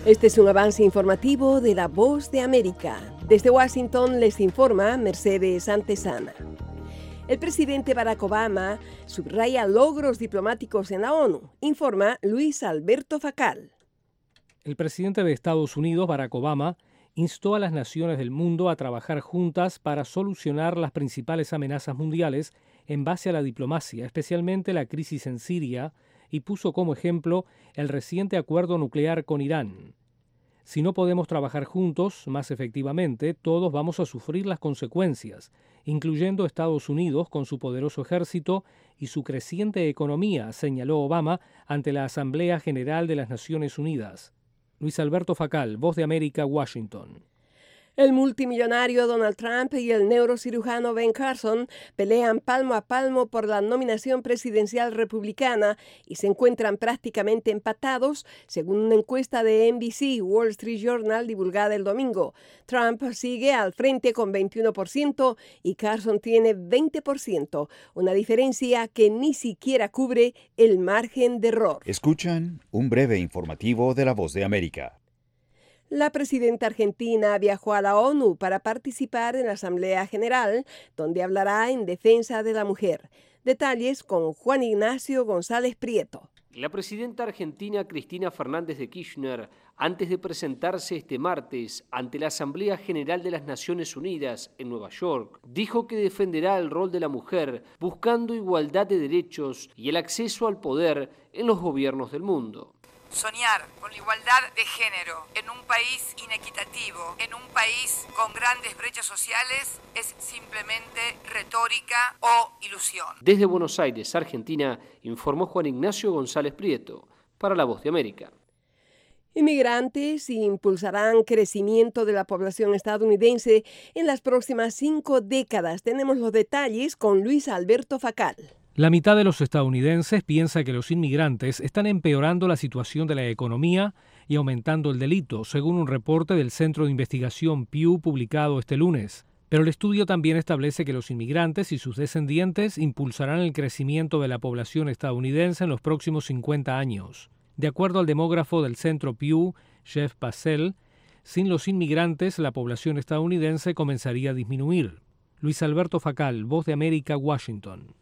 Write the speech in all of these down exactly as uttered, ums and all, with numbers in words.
Este es un avance informativo de La Voz de América. Desde Washington les informa Mercedes Antesana. El presidente Barack Obama subraya logros diplomáticos en la ONU, informa Luis Alberto Facal. El presidente de Estados Unidos, Barack Obama, instó a las naciones del mundo a trabajar juntas para solucionar las principales amenazas mundiales en base a la diplomacia, especialmente la crisis en Siria, y puso como ejemplo el reciente acuerdo nuclear con Irán. Si no podemos trabajar juntos más efectivamente, todos vamos a sufrir las consecuencias, incluyendo Estados Unidos con su poderoso ejército y su creciente economía, señaló Obama ante la Asamblea General de las Naciones Unidas. Luis Alberto Facal, Voz de América, Washington. El multimillonario Donald Trump y el neurocirujano Ben Carson pelean palmo a palmo por la nominación presidencial republicana y se encuentran prácticamente empatados, según una encuesta de N B C Wall Street Journal divulgada el domingo. Trump sigue al frente con veintiuno por ciento y Carson tiene veinte por ciento, una diferencia que ni siquiera cubre el margen de error. Escuchan un breve informativo de La Voz de América. La presidenta argentina viajó a la ONU para participar en la Asamblea General, donde hablará en defensa de la mujer. Detalles con Juan Ignacio González Prieto. La presidenta argentina Cristina Fernández de Kirchner, antes de presentarse este martes ante la Asamblea General de las Naciones Unidas en Nueva York, dijo que defenderá el rol de la mujer buscando igualdad de derechos y el acceso al poder en los gobiernos del mundo. Soñar con la igualdad de género en un país inequitativo, en un país con grandes brechas sociales, es simplemente retórica o ilusión. Desde Buenos Aires, Argentina, informó Juan Ignacio González Prieto, para La Voz de América. Inmigrantes impulsarán crecimiento de la población estadounidense en las próximas cinco décadas. Tenemos los detalles con Luis Alberto Facal. La mitad de los estadounidenses piensa que los inmigrantes están empeorando la situación de la economía y aumentando el delito, según un reporte del Centro de Investigación Pew publicado este lunes. Pero el estudio también establece que los inmigrantes y sus descendientes impulsarán el crecimiento de la población estadounidense en los próximos cincuenta años. De acuerdo al demógrafo del Centro Pew, Jeff Passell, sin los inmigrantes la población estadounidense comenzaría a disminuir. Luis Alberto Facal, Voz de América, Washington.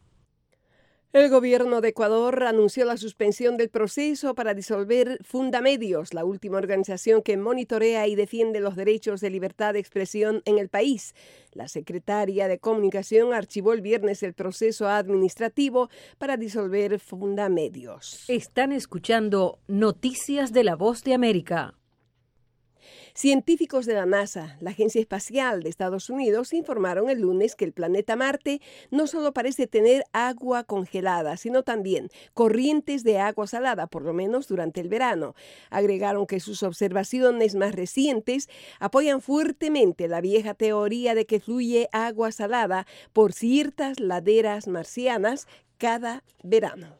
El gobierno de Ecuador anunció la suspensión del proceso para disolver Fundamedios, la última organización que monitorea y defiende los derechos de libertad de expresión en el país. La secretaria de Comunicación archivó el viernes el proceso administrativo para disolver Fundamedios. Están escuchando Noticias de La Voz de América. Científicos de la NASA, la Agencia Espacial de Estados Unidos, informaron el lunes que el planeta Marte no solo parece tener agua congelada, sino también corrientes de agua salada, por lo menos durante el verano. Agregaron que sus observaciones más recientes apoyan fuertemente la vieja teoría de que fluye agua salada por ciertas laderas marcianas cada verano.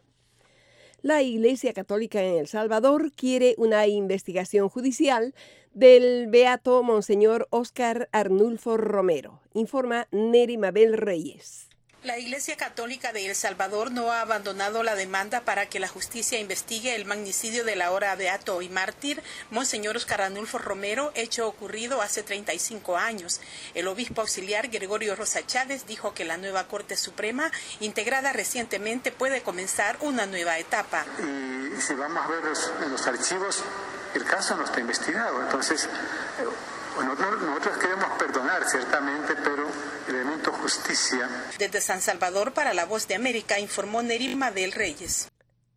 La Iglesia Católica en El Salvador quiere una investigación judicial del beato Monseñor Óscar Arnulfo Romero, informa Neri Mabel Reyes. La Iglesia Católica de El Salvador no ha abandonado la demanda para que la justicia investigue el magnicidio del ahora beato y mártir Monseñor Óscar Arnulfo Romero, hecho ocurrido hace treinta y cinco años. El obispo auxiliar Gregorio Rosa Chávez dijo que la nueva Corte Suprema, integrada recientemente, puede comenzar una nueva etapa. Y si vamos a ver los, en los archivos, el caso no está investigado, entonces bueno, nosotros queremos perdonar ciertamente, pero el elemento justicia. Desde San Salvador para La Voz de América informó Neri Mabel Reyes.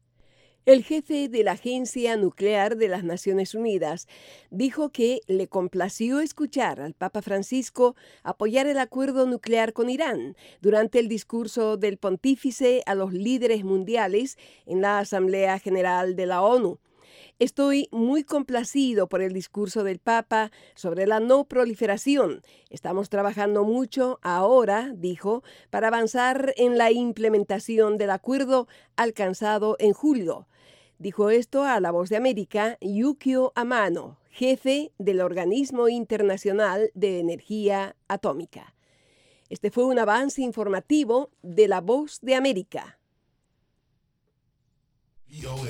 El jefe de la Agencia Nuclear de las Naciones Unidas dijo que le complació escuchar al Papa Francisco apoyar el acuerdo nuclear con Irán durante el discurso del pontífice a los líderes mundiales en la Asamblea General de la ONU. Estoy muy complacido por el discurso del Papa sobre la no proliferación. Estamos trabajando mucho ahora, dijo, para avanzar en la implementación del acuerdo alcanzado en julio. Dijo esto a La Voz de América Yukio Amano, jefe del Organismo Internacional de Energía Atómica. Este fue un avance informativo de La Voz de América.